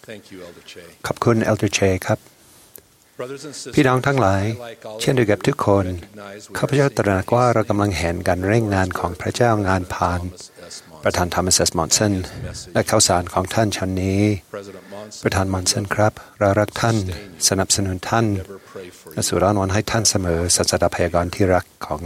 ขอบคุณเอลเดอร์เชครับพี่น้องทั้งหลายเช่นเดียวกับทุกคนข้าพเจ้าตระหนักว่าเรากำลังเห็นการเร่งงานของพระเจ้างานผ่านประธานทอมัส เอส มอนสันและข่าวสารของท่านชั้นนี้ประธานมอนสันครับเรารักท่านสนับสนุนท่านและสู่ร้อนวันให้ท่านเสมอศาสดาพยากรณ์ที่รักของ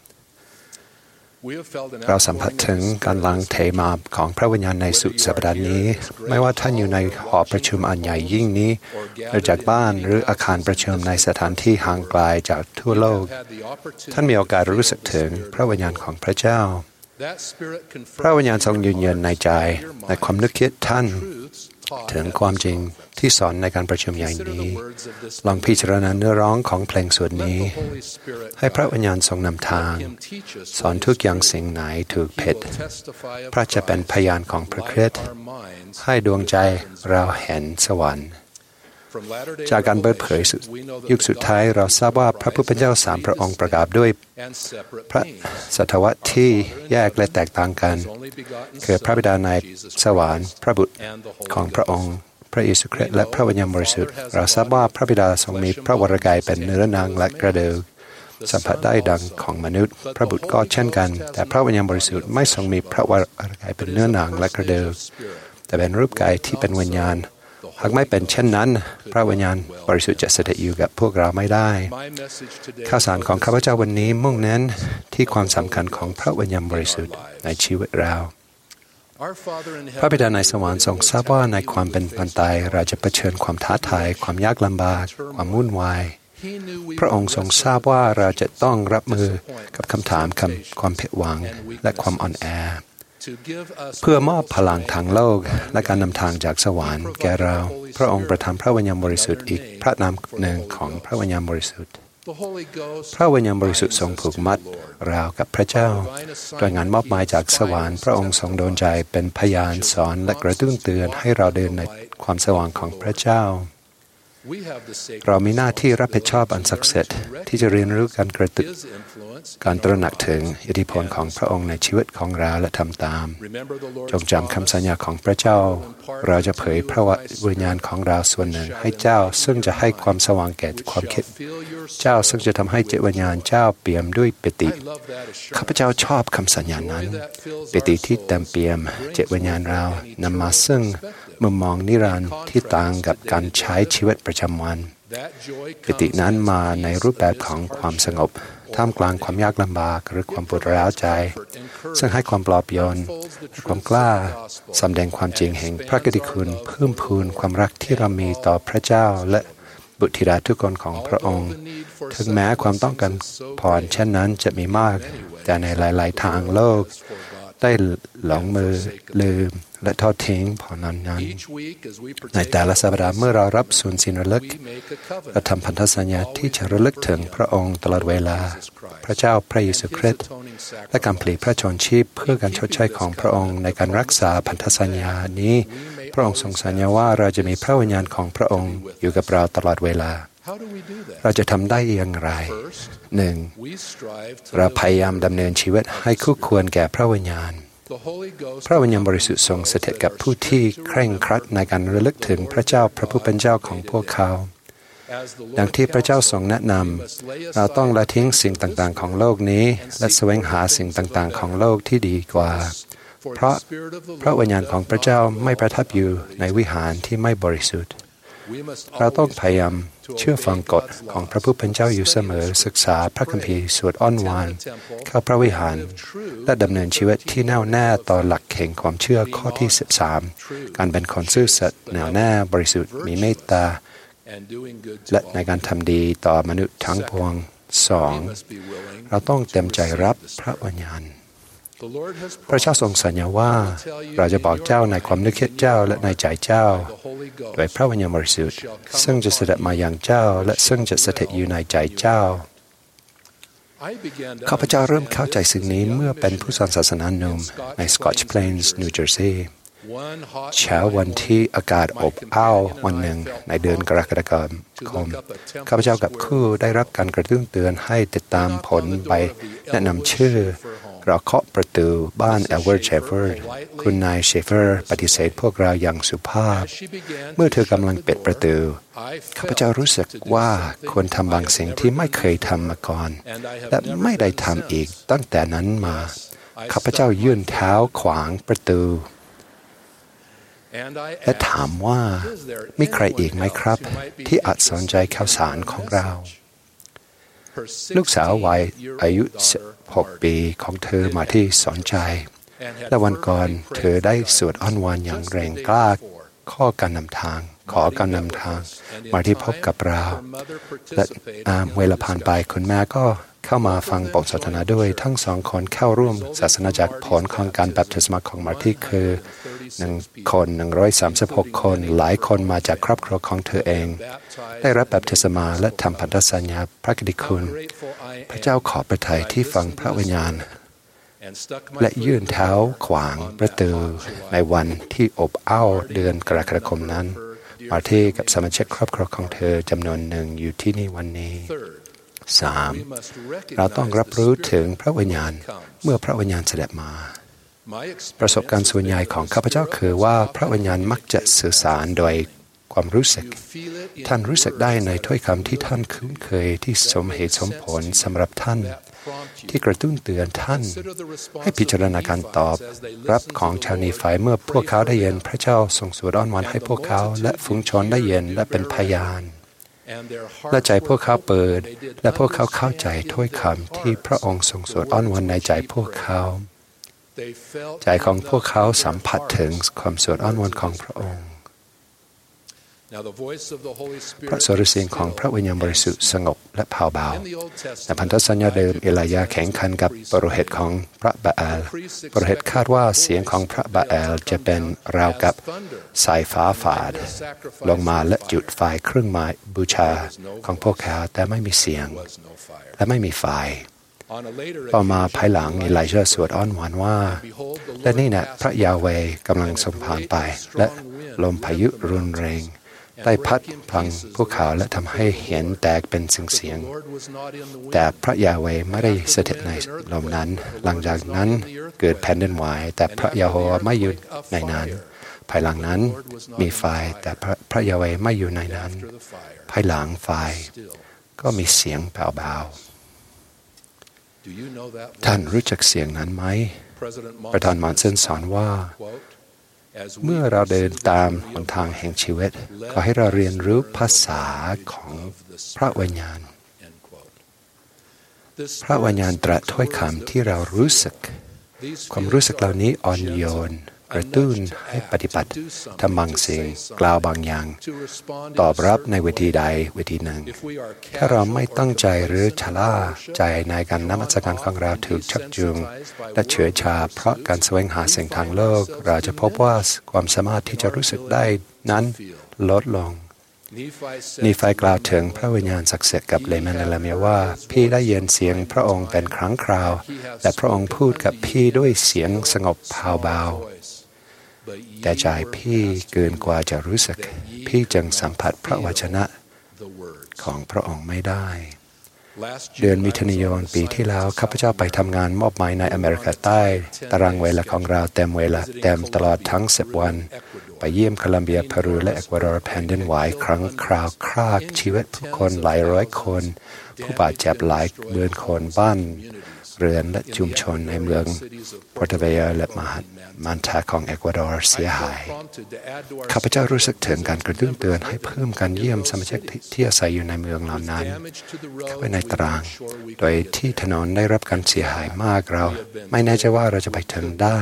เราสัมผัสถึงการหลั่งเทมาของพระวิญญาณในสุดสัปดาห์นี้ไม่ว่าท่านอยู่ในหอประชุมอันใหญ่ยิ่งนี้หรือจากบ้านหรืออาคารประชุมในสถานที่ห่างไกลจากทั่วโลกท่านมีโอกาสรู้สึกถึงพระวิญญาณของพระเจ้าพระวิญญาณทรงยืนยันในใจในความนึกคิดท่านถึงความจริงที่สอนในการประชุมใหญ่นี้ลองพิจารณาเนื้อร้องของเพลงส่วนนี้ให้พระวิญญาณทรงนำทางสอนทุกอย่างสิ่งไหนถูกผิดพระจะเป็นพยานของพระคริสต์ให้ดวงใจเราเห็นสวรรค์จากการเปิดเผยยุคสุดท้ายเราทราบว่าพระผู้เป็นเจ้าสามพระองค์ประกอบด้วยพระสัทวะที่แยกและแตกต่างกันคือพระบิดาในสวรรค์พระบุตรของพระองค์พระเยซูคริสต์และพระวิญญาณบริสุทธิ์เราทราบว่าพระบิดาทรงมีพระวรกายเป็นเนื้อหนังและกระดูกสัมผัสได้ดังของมนุษย์พระบุตรก็เช่นกันแต่พระวิญญาณบริสุทธิ์ไม่ทรงมีพระวรกายเป็นเนื้อหนังและกระดูกแต่เป็นรูปกายที่เป็นวิญญาณหากไม่เป็นเช่นนั้นพระวิญญาณบริสุทธิ์จะเสด็จอยู่กับพวกเราไม่ได้ข่าวสารของข้าพเจ้าวันนี้มุ่งเน้นที่ความสำคัญของพระวิญญาณบริสุทธิ์ในชีวิตเราพระบิดาในสวรรค์ทรงทราบว่าในความเป็นปัจจัยเราจะเผชิญความท้าทายความยากลำบากความวุ่นวายพระองค์ทรงทราบว่าเราจะต้องรับมือกับคำถามความผิดหวังและความอ่อนแอเพื่อมอบพลังทางโลกและการนำทางจากสวรรค์แก่เราพระองค์ประทานพระวิญญาณบริสุทธิ์อีกพระนามหนึ่งของพระวิญญาณบริสุทธิ์พระวิญญาณบริสุทธิ์ทรงผูกมัดเรากับพระเจ้าโดยงานมอบหมายจากสวรรค์พระองค์ทรงโดนใจเป็นพยานสอนและกระตุ้นเตือนให้เราเดินในความสว่างของพระเจ้าเรามีหน้าที่รับผิดชอบอันศักดิ์สิทธิ์ที่จะเรียนรู้การกระตุ้นการตระหนักถึงอิทธิพลของพระองค์ในชีวิตของเราและทำตามจงจำคำสัญญาของพระเจ้าเราจะเผยพระวิญญาณของเราส่วนหนึ่งให้เจ้าซึ่งจะให้ความสว่างแก่ความคิดเจ้าซึ่งจะทำให้จิตวิญญาณเจ้าเปี่ยมด้วยปิติข้าพเจ้าชอบคำสัญญานั้นปิติที่เต็มเปี่ยมจิตวิญญาณเรานำมาซึ่งมุมมองนิรันดร์ที่ต่างกับการใช้ชีวิตประจำวันปิตินั้นมาในรูปแบบของความสงบท่ามกลางความยากลำบากหรือความปวดร้าวใจซึ่งให้ความปลอบโยนและความกล้าสำแดงความจริงแห่งพระกิตติคุณเพิ่มพูนความรักที่เรามีต่อพระเจ้าและบุตรธิดาทุกคนของพระองค์ถึงแม้ความต้องการพรเช่นนั้นจะมีมากแต่ในหลายๆทางโลกได้หลงมือลืมและทอดทิ้งพรนั้นในแต่ละสัปดาห์เมื่อเรารับส่วนสินระลึกเราทำพันธสัญญาที่จะระลึกถึงพระองค์ตลอดเวลาพระเจ้าพระเยซูคริสต์และการผลิตพระชนชีพเพื่อการชดใช้ของพระองค์ในการรักษาพันธสัญญานี้พระองค์ทรงสัญญาว่าเราจะมีพระวิญญาณของพระองค์อยู่กับเราตลอดเวลาเราจะทำได้อย่างไรหนึ่งเราพยายามดำเนินชีวิตให้คู่ควรแก่พระวิญญาณพระวิญญาณบริสุทธิ์ทรงสถิตกับผู้ที่เคร่งครัดในการระลึกถึงพระเจ้าพระผู้เป็นเจ้าของพวกเขาดังที่พระเจ้าทรงแนะนำเราต้องละทิ้งสิ่งต่างๆของโลกนี้และแสวงหาสิ่งต่างๆของโลกที่ดีกว่าเพราะพระวิญญาณของพระเจ้าไม่ประทับอยู่ในวิหารที่ไม่บริสุทธิ์เราต้องพยายามเชื่อฟังกฎของพระผู้เป็นเจ้าอยู่เสมอศึกษาพระคัมภีร์สวดอ้อนวอนเข้าพระวิหารและดำเนินชีวิตที่แน่วแน่ต่อหลักแห่งความเชื่อข้อที่13การเป็นคนซื่อสัตย์แน่วแน่บริสุทธิ์มีเมตตาและในการทำดีต่อมนุษย์ทั้งปวง 2. เราต้องเต็มใจรับพระวิญญาณพระเจ้าทรงสัญญาว่าเราจะบอกเจ้าในความนึกคิดเจ้าและในใจเจ้าโดยพระวิญญาณบริสุทธิ์ซึ่งจะเสด็จมาอย่างเจ้าและซึ่งจะสถิตอยู่ในใจเจ้าข้าพเจ้าเริ่มเข้าใจสิ่งนี้เมื่อเป็นผู้สอนศาสนาหนุ่มใน Scotch Plains New Jersey เช้าวันที่อากาศอบอ้าววันหนึ่งในเดือนกรกฎาคมข้าพเจ้ากับคู่ได้รับการกระตุ้นเตือนให้ติดตามผลใบแนะนำชื่อเราเคาะประตูบ้านเอเวอร์เชฟเวอร์คุณนายเชฟเวอร์ปฏิเสธพวกเราอย่างสุภาพเมื่อเธอกำลังปิดประตูข้าพเจ้ารู้สึกว่าควรทำบางสิ่งที่ไม่เคยทำมาก่อนและไม่ได้ทำอีกตั้งแต่นั้นมาข้าพเจ้ายื่นเท้าขวางประตูและถามว่ามีใครอีกไหมครับที่อาจสนใจข่าวสารของเราลูกสาววัยอายุ16 ปีของเธอมาที่สนใจและวันก่อนเธอได้สวดอ้อนวอนอย่างแรงกล้าขอการนำทางมาที่พบกับเราและเวลาผ่านไปคุณแม่ก็เข้ามาฟังบทสนทนาด้วยทั้งสองคนเข้าร่วมศาสนาจักรผลของการบัพติศมาของมาร์ตี้คือ136 คนหลายคนมาจากครอบครัวของเธอเองได้รับบัพติศมาและทำพันธสัญญาพระกิตติคุณพระเจ้าขอประทัยที่ฟังพระวิญญาณและยื่นเท้าขวางประตูในวันที่อบอ้าวเดือนกรกฎาคมนั้นมาร์ตี้กับสมาชิกครอบครัวของเธอจำนวนหนึ่งอยู่ที่นี่วันนี้ 3. เราต้องรับรู้ถึงพระวิญญาณเมื่อพระวิญญาณเสด็จมาประสบการณ์ส่วนใหญ่ของข้าพเจ้าคือว่าพระวิญญาณมักจะสื่อสารโดยความรู้สึกท่านรู้สึกได้ในถ้อยคำที่ท่านคุ้นเคยที่สมเหตุสมผลสำหรับท่านที่กระตุ้นเตือนท่านให้พิจารณาการตอบรับของชาวนีไฟเมื่อพวกเขาได้ยินพระเจ้าทรงสวดอ้อนวอนให้พวกเขาและฝูงชนได้ยินและเป็นพยานและใจพวกเขาเปิดและพวกเขาเข้าใจถ้อยคำที่พระองค์ทรงสวดอ้อนวอนในใจพวกเขาใจของพวกเขาสัมผัสถึงความสวดอ้อนวอนของพระองค์พระสุรเสียงของพระวิญญาณบริสุทธิ์สงบและเผาเบาในพันธสัญญาเดิมเอลียาแข่งขันกับปุโรหิตของพระบาอัลปุโรหิตคาดว่าเสียงของพระบาอัลจะเป็นราวกับสายฟ้าฝาดลงมาและจุดไฟเครื่องหมายบูชาของพวกเขาแต่ไม่มีเสียงและไม่มีไฟต่อมาภายหลังเอลียาสวดอ้อนวอนว่าและนี่นะพระยาเวห์กำลังทรงผ่านไปและลมพายุรุนแรงได้พัดพังพวกเขาและทำให้เห็นแตกเป็นเสียงแต่พระยาเวห์ไม่ได้สถิตในลมนั้นหลังจากนั้นเกิดแผ่นดินไหวแต่พระยาโฮวาไม่อยู่ในนั้นภายหลังนั้นมีไฟแต่พระยาเวห์ไม่อยู่ในนั้นภายหลังไฟก็มีเสียงเบาๆท่านรู้จักเสียงนั้นไหมประธานมอนเซนสอนว่าเมื่อเราเดินตามหนทางแห่งชีวิตขอให้เราเรียนรู้ภาษาของพระวิญญาณพระวิญญาณตรัสถ้อยคำที่เรารู้สึกความรู้สึกเหล่านี้อ่อนโยนกระตุ้นให้ปฏิบัติทำบางสิ่งกล่าวบางอย่างตอบรับในวิธีใดวิธีหนึ่งถ้าเราไม่ตั้งใจหรือชะล่าใจในการนมัสการของเราถูกชักจูงและเฉื่อยชาเพราะการแสวงหาสิ่งทางโลกเราจะพบว่าความสามารถที่จะรู้สึกได้นั้นลดลงนีไฟกล่าวถึงพระวิญญาณศักดิ์สิทธิ์กับเลมันและลาเมียว่าพี่ได้ยินเสียงพระองค์เป็นครั้งคราวและพระองค์พูดกับพี่ด้วยเสียงสงบเบาแต่ใจพี่เกินกว่าจะรู้สึกพี่จึงสัมผัสพระวจนะของพระองค์ไม่ได้เดือนมิถุนายนปีที่แล้วข้าพเจ้าไปทำงานมอบหมายในอเมริกาใต้ตารางเวลาของเราเต็มตลอดทั้ง10 วันไปเยี่ยมโคลัมเบียเปรูและเอกวาดอร์แผ่นดินไหวครั้งคราวครากชีวิตผู้คนหลายร้อยคนผู้บาดเจ็บหลายหมื่นคนบ้านเรือนและชุมชนในเมืองปอร์โตเวลและมันทาของเอกวาดอร์เสียหายข้าพเจ้ารู้สึกถึงการกระตุ้นเตือนให้เพิ่มการเยี่ยมสมาชิกที่อาศัยอยู่ในเมืองเหล่านั้นเข้าไปในตารางโดยที่ถนนได้รับการเสียหายมากเราไม่แน่ใจว่าเราจะไปถึงได้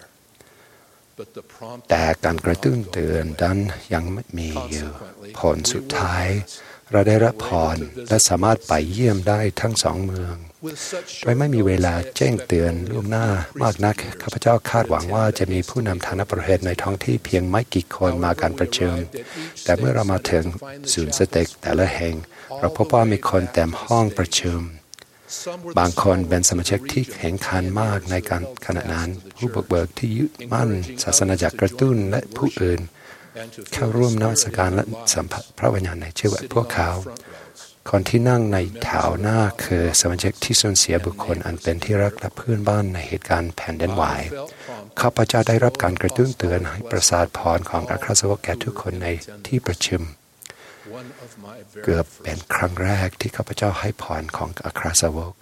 แต่การกระตุ้นเตือนนั้นยังไม่มีอยู่ผลสุดท้ายเราได้รับพรและสามารถไปเยี่ยมได้ทั้งสองเมืองโดยไม่มีเวลาแจ้งเตือนล่วงหน้ามากนักข้าพเจ้าคาดหวังว่าจะมีผู้นำทางประเทศในท้องที่เพียงไม่กี่คนมาการประชุมแต่เมื่อเรามาถึงศูนย์สเต็กแต่ละแห่งเราพบว่ามีคนเต็มห้องประชุมบางคนเป็นสมาชิกที่แข็งขันมากในการขณะนั้นผู้บุกเบิกที่ยึดมั่นศาสนาจักรกระตุ้นและผู้อื่นเข้าร่วมนมัสการและสัมผัสพระวิญญาณในชีวิตพวกเขาคนที่นั่งในแถวหน้าคือสมาชิกที่สูญเสียบุคคลอันเป็นที่รักและเพื่อนบ้านในเหตุการณ์แผ่นดินไหวข้าพเจ้าได้รับการกระตุ้นเตือนให้ประสาทพรของอัครสาวกแก่ทุกคนในที่ประชุมเกือบเป็นครั้งแรกที่ข้าพเจ้าให้พรของอัครสาวก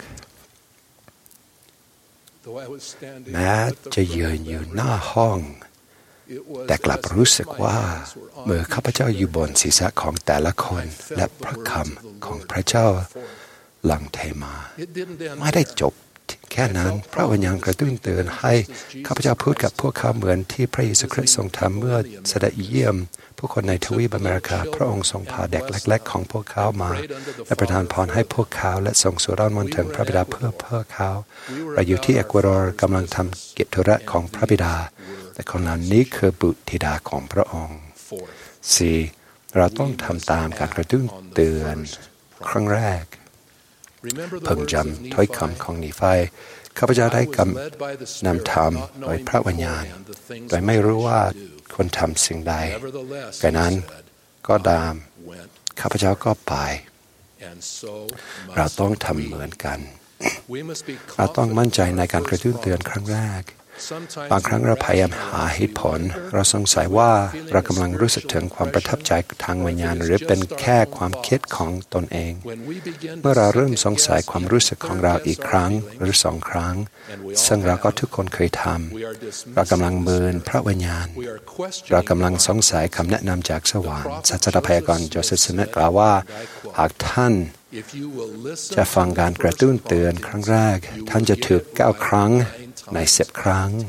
แม้จะยืนอยู่หน้าห้องแต่กลับรู้สึกว่าเมื่อข้าพเจ้าอยู่บนศีรษะของแต่ละคนและพระคำของพระเจ้าหลั่งเทมาไม่ได้จบแค่นั้นพระวิญญาณกระตุ้นเตือนให้ข้าพเจ้าพูดกับพวกเขาเหมือนที่พระเยซูคริสต์ทรงทำเมื่อเสด็จเยี่ยมผู้คนในทวีปอเมริกาพระองค์ทรงพาเด็กเล็กๆของพวกเขามาและประทานพรให้พวกเขาและส่งสวดมนต์ถึงพระบิดาเพื่อเขาเราอยู่ที่เอกวาดอร์กำลังทำกิจธุระของพระบิดาแต่คนเหล่านี้คือบุตรธิดาของพระองค์ 4. เราต้องทำตามการกระตุ้นเตือนครั้งแรกเพิ่งจำถ้อยคำของนีไฟข้าพเจ้าได้นำทำโดยพระวิญญาณโดยไม่รู้ว่าควรทำสิ่งใดแต่นั้นก็ตามข้าพเจ้าก็ไปเราต้องทำเหมือนกันเราต้องมั่นใจในการกระตุ้นเตือนครั้งแรกบางครั้งเราพยายามหาเหตุผลเราสงสัยว่าเรากำลังรู้สึกถึงความประทับใจทางวิญญาณหรือเป็นแค่ความคิดของตนเองเมื่อเราเริ่มสงสัยความรู้สึกของเราอีกครั้งหรือ2 ครั้งซึ่งเราก็ทุกคนเคยทำเรากำลังเมินพระวิญญาณเรากำลังสงสัยคำแนะนำจากสวรรค์ศาสตราพยากรณ์โจเซฟ สมิธกล่าวว่าหากท่านจะฟังการกระตุ้นเตือนครั้งแรกท่านจะถูก9 ครั้งใน10 ครั้ง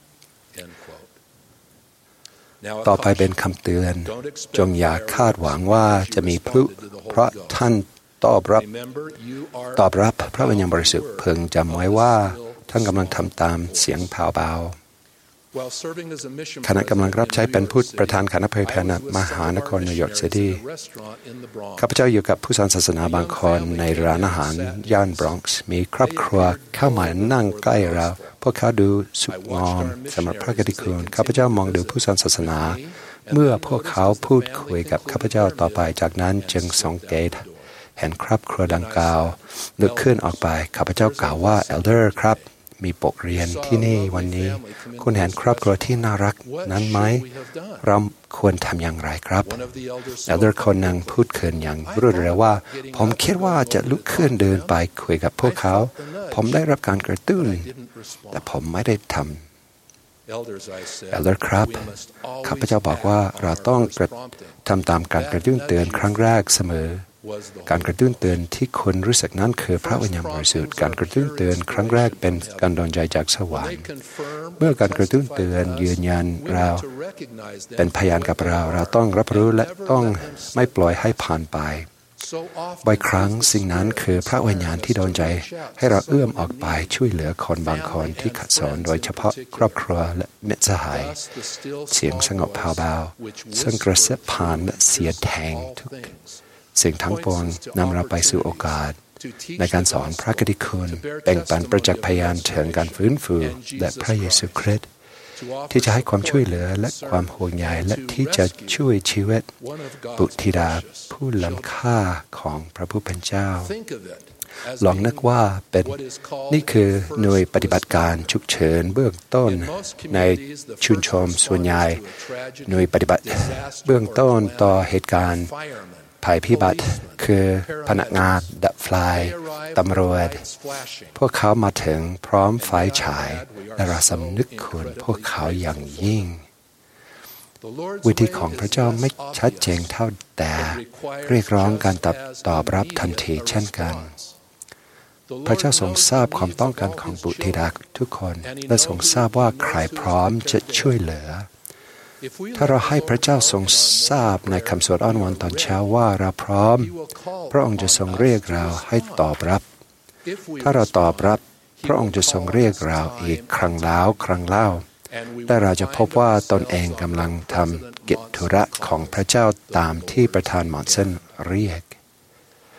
ต่อไปเป็นคำเตือนจงอย่าคาดหวังว่าจะมีพลุเพราะท่านตอบรับพระวิญญาณบริสุทธิ์เพิ่งจำไว้ว่าท่านกำลังทำตามเสียงเบาๆขณะกำลังรับใช้เป็นผู้ประธานคณะเผยแผ่มหานครนิวยอร์กซิตี้ข้าพเจ้าอยู่กับผู้สอนศาสนาบางคนในร้านอาหารย่านบรอนซ์มีครอบครัวเข้ามานั่งใกล้เราพวกเขาดูสุขงอมสำหรับพระกิตติคุณข้าพเจ้ามองดูผู้สอนศาสนาเมื่อพวกเขาพูดคุยกับข้าพเจ้าต่อไปจากนั้นจึงสังเกตเห็นครอบครัวดังกล่าวลุกขึ้นออกไปข้าพเจ้ากล่าวว่าเอลเดอร์ครับมีบทเรียนที่นี่วันนี้คุณเห็นครอบครัวที่น่ารักนั้นไหมเราควรทำอย่างไรครับเอลเดอร์คนหนึ่งพูดขึ้นอย่างรวดเร็วว่าผมคิดว่าจะลุกขึ้นเดินไปคุยกับพวกเขาผมได้รับการกระตุ้นแต่ผมไม่ได้ทำเอลเดอร์ครับข้าพเจ้าบอกว่าเราต้องทำตามการกระตุ้นเตือนครั้งแรกเสมอการกระตุ้นเตือนที่คนรู้สึกนั้นคือพระวิญญาณบริสุทธิ์การกระตุ้นเตือนครั้งแรกเป็นการดลใจจากสวรรค์เมื่อการกระตุ้นเตือนยืนยันเราเป็นพยานกับเราต้องรับรู้และต้องไม่ปล่อยให้ผ่านไปบ่อยครั้งสิ่งนั้นคือพระวิญญาณที่ดลใจให้เราเอื้อมออกไปช่วยเหลือคนบางคนที่ขัดสนโดยเฉพาะครอบครัวและมิตรสหายเสียงสงบเบาๆซึ่งกระซิบผ่านและเสียดแทงทุกสิ่งทั้งปวงนำเราไปสู่โอกาสในการสอนพระกิตติคุณแบ่งปันประจักษ์พยานถึงการฟื้นฟูและพระเยซูคริสต์ที่จะให้ความช่วยเหลือและความห่วงใยและที่จะช่วยชีวิตบุตรธิดาผู้ล้ำค่าของพระผู้เป็นเจ้าลองนึกว่านี่คือหน่วยปฏิบัติการฉุกเฉินเบื้องต้นในชุมชนส่วนใหญ่หน่วยปฏิบัติเบื้องต้นต่อเหตุการณ์ภัยพิบัติคือพนักงานดับไฟตำรวจพวกเขามาถึงพร้อมไฟฉายและเราสำนึกคุณพวกเขาอย่างยิ่งวิธีของพระเจ้าไม่ชัดเจนเท่าแต่เรียกร้องการตอบรับทันทีเช่นกันพระเจ้าทรงทราบความต้องการของบุตรธิดาทุกคนและทรงทราบว่าใครพร้อมจะช่วยเหลือถ้าเราให้พระเจ้าทรงทราบในคำสวดอ้อนวอนตอนเช้าว่าเราพร้อมพระองค์จะทรงเรียกเราให้ตอบรับถ้าเราตอบรับพระองค์จะทรงเรียกเราอีกครั้งแล้วครั้งเล่าแต่เราจะพบว่าตนเองกำลังทำกิจธุระของพระเจ้าตามที่ประธานมอร์สันเรียก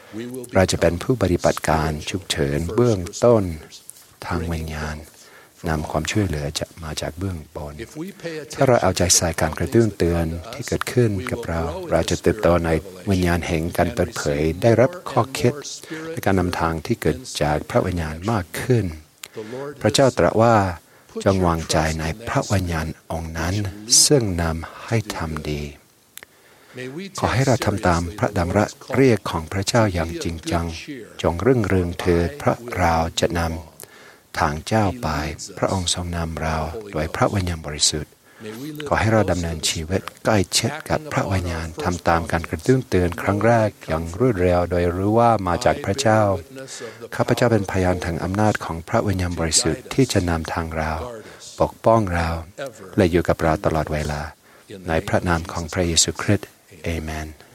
เราจะเป็นผู้ปฏิบัติการฉุกเฉินเบื้องต้นทางวิญญาณนำความช่วยเหลือจะมาจากเบื้องบนถ้าเราเอาใจใส่การกระตุ้นเตือนที่เกิดขึ้นกับเราจะเติบโตในวิญญาณแห่งการเปิดเผยได้รับข้อคิดและการนำทางที่เกิดจากพระวิญญาณมากขึ้นพระเจ้าตรัสว่าจงวางใจในพระวิญญาณองค์นั้นซึ่งนำให้ทำดีขอให้เราทำตามพระดำรัสเรียกของพระเจ้าอย่างจริงจังจงรุ่งเรืองเถิดเพราะเราจะนำทางเจ้าไปพระองค์ทรงนำเราโดยพระวิญญาณบริสุทธิ์ขอให้เราดำเนินชีวิตใกล้ชิดกับพระวิญญาณทำตามการกระตุ้นเตือนครั้งแรกอย่างรวดเร็วโดยรู้ว่ามาจากพระเจ้าข้าพเจ้าเป็นพยานถึงอำนาจของพระวิญญาณบริสุทธิ์ที่จะนำทางเราปกป้องเราและอยู่กับเราตลอดเวลาในพระนามของพระเยซูคริสต์อาเมน